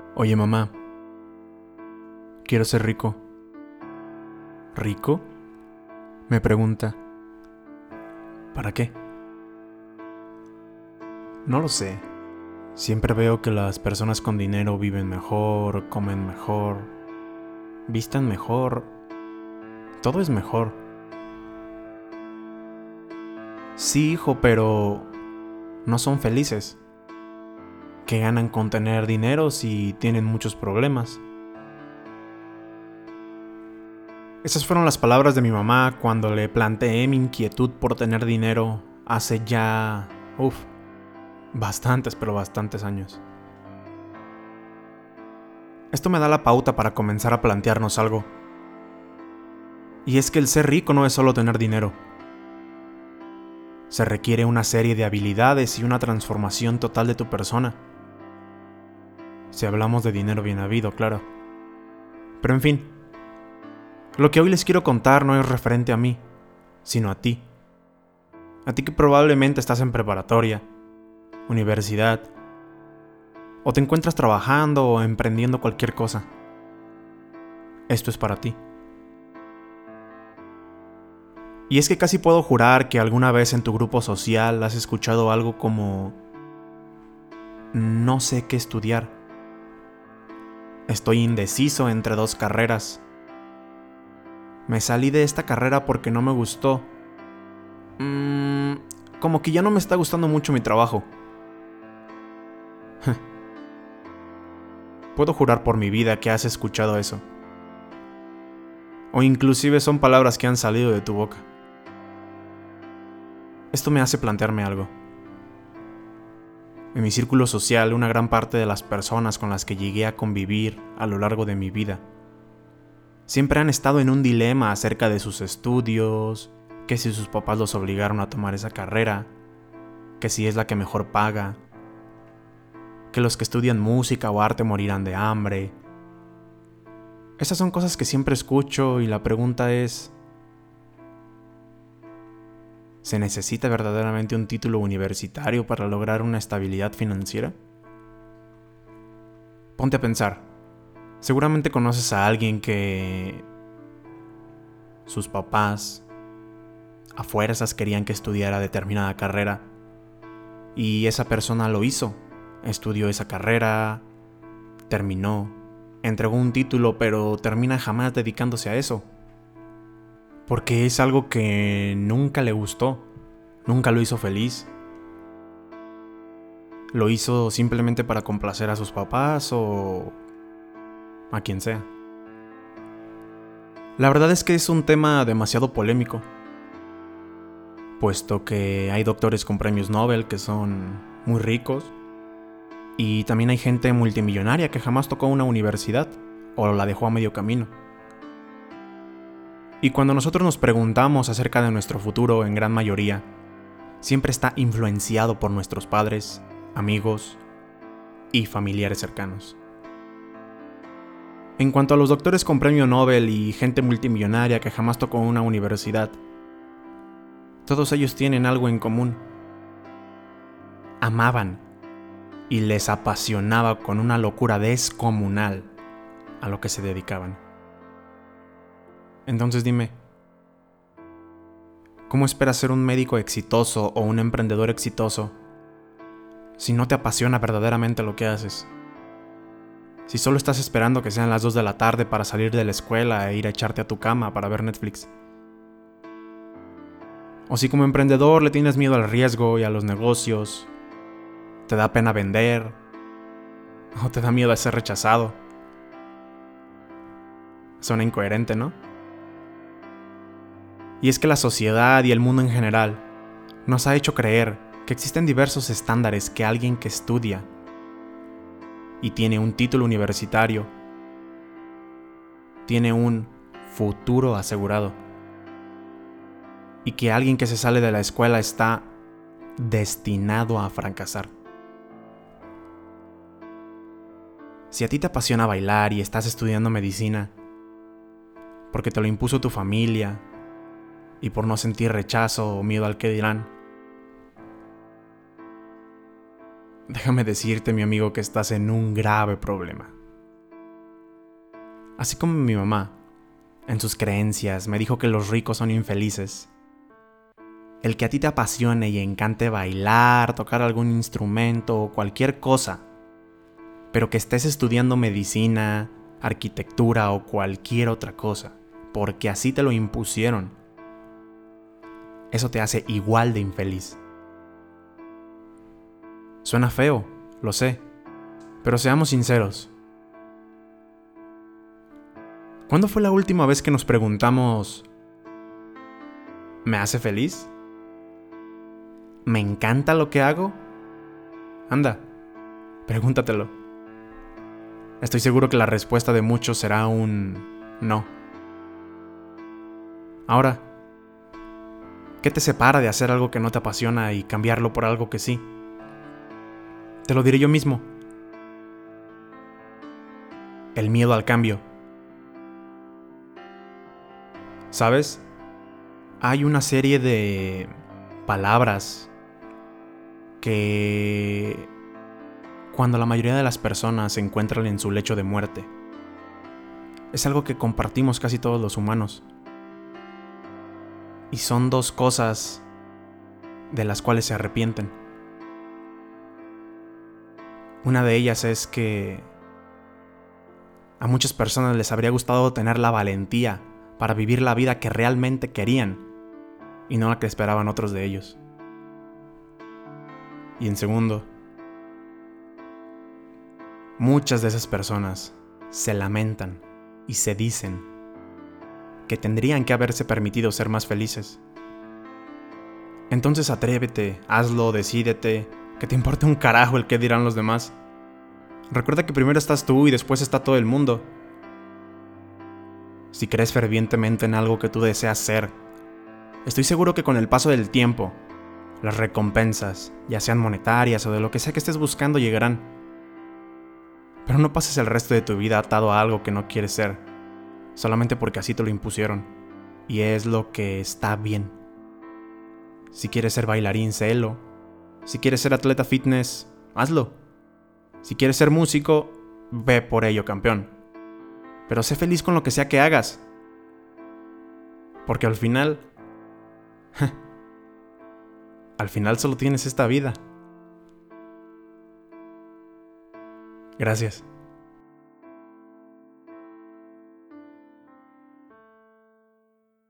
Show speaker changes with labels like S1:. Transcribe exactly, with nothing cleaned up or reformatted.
S1: Oye, mamá, quiero ser rico. ¿Rico? Me pregunta. ¿Para qué? No lo sé. Siempre veo que las personas con dinero viven mejor, comen mejor, visten mejor. Todo es mejor. Sí, hijo, pero no son felices. ¿Qué ganan con tener dinero si tienen muchos problemas? Esas fueron las palabras de mi mamá cuando le planteé mi inquietud por tener dinero hace ya... Uf, bastantes, pero bastantes años. Esto me da la pauta para comenzar a plantearnos algo. Y es que el ser rico no es solo tener dinero. Se requiere una serie de habilidades y una transformación total de tu persona. Si hablamos de dinero bien habido, claro. Pero en fin, lo que hoy les quiero contar no es referente a mí, sino a ti. A ti que probablemente estás en preparatoria, universidad, o te encuentras trabajando o emprendiendo cualquier cosa. Esto es para ti. Y es que casi puedo jurar que alguna vez en tu grupo social has escuchado algo como: no sé qué estudiar. Estoy indeciso entre dos carreras. Me salí de esta carrera porque no me gustó. Mm, como que ya no me está gustando mucho mi trabajo. Puedo jurar por mi vida que has escuchado eso. O inclusive son palabras que han salido de tu boca. Esto me hace plantearme algo. En mi círculo social, una gran parte de las personas con las que llegué a convivir a lo largo de mi vida siempre han estado en un dilema acerca de sus estudios, que si sus papás los obligaron a tomar esa carrera, que si es la que mejor paga, que los que estudian música o arte morirán de hambre. Esas son cosas que siempre escucho y la pregunta es: ¿se necesita verdaderamente un título universitario para lograr una estabilidad financiera? Ponte a pensar. Seguramente conoces a alguien que sus papás a fuerzas querían que estudiara determinada carrera y esa persona lo hizo. Estudió esa carrera, terminó, entregó un título, pero termina jamás dedicándose a eso. Porque es algo que nunca le gustó, nunca lo hizo feliz. Lo hizo simplemente para complacer a sus papás o a quien sea. La verdad es que es un tema demasiado polémico, puesto que hay doctores con premios Nobel que son muy ricos y también hay gente multimillonaria que jamás tocó una universidad o la dejó a medio camino. Y cuando nosotros nos preguntamos acerca de nuestro futuro, en gran mayoría, siempre está influenciado por nuestros padres, amigos y familiares cercanos. En cuanto a los doctores con premio Nobel y gente multimillonaria que jamás tocó una universidad, todos ellos tienen algo en común. Amaban y les apasionaba con una locura descomunal a lo que se dedicaban. Entonces dime, ¿cómo esperas ser un médico exitoso o un emprendedor exitoso si no te apasiona verdaderamente lo que haces? Si solo estás esperando que sean las dos de la tarde para salir de la escuela e ir a echarte a tu cama para ver Netflix. O si como emprendedor le tienes miedo al riesgo y a los negocios, te da pena vender, o te da miedo a ser rechazado. Suena incoherente, ¿no? Y es que la sociedad y el mundo en general nos ha hecho creer que existen diversos estándares que alguien que estudia y tiene un título universitario tiene un futuro asegurado, y que alguien que se sale de la escuela está destinado a fracasar. Si a ti te apasiona bailar y estás estudiando medicina porque te lo impuso tu familia y por no sentir rechazo o miedo al que dirán, déjame decirte, mi amigo, que estás en un grave problema. Así como mi mamá, en sus creencias, me dijo que los ricos son infelices. El que a ti te apasione y encante bailar, tocar algún instrumento o cualquier cosa, pero que estés estudiando medicina, arquitectura o cualquier otra cosa, porque así te lo impusieron, eso te hace igual de infeliz. Suena feo, lo sé, pero seamos sinceros. ¿Cuándo fue la última vez que nos preguntamos, ¿me hace feliz? ¿Me encanta lo que hago? Anda, pregúntatelo. Estoy seguro que la respuesta de muchos será un no. Ahora, ¿qué te separa de hacer algo que no te apasiona y cambiarlo por algo que sí? Te lo diré yo mismo. El miedo al cambio. ¿Sabes? Hay una serie de palabras que, cuando la mayoría de las personas se encuentran en su lecho de muerte, es algo que compartimos casi todos los humanos. Y son dos cosas de las cuales se arrepienten. Una de ellas es que a muchas personas les habría gustado tener la valentía para vivir la vida que realmente querían y no la que esperaban otros de ellos. Y en segundo, muchas de esas personas se lamentan y se dicen que tendrían que haberse permitido ser más felices. Entonces atrévete, hazlo, decídete, que te importe un carajo el que dirán los demás. Recuerda que primero estás tú y después está todo el mundo. Si crees fervientemente en algo que tú deseas ser, estoy seguro que con el paso del tiempo, las recompensas, ya sean monetarias o de lo que sea que estés buscando, llegarán. Pero no pases el resto de tu vida atado a algo que no quieres ser, solamente porque así te lo impusieron, y es lo que está bien. Si quieres ser bailarín, sélo. Si quieres ser atleta fitness, hazlo. Si quieres ser músico, ve por ello, campeón. Pero sé feliz con lo que sea que hagas. Porque al final... al final solo tienes esta vida. Gracias.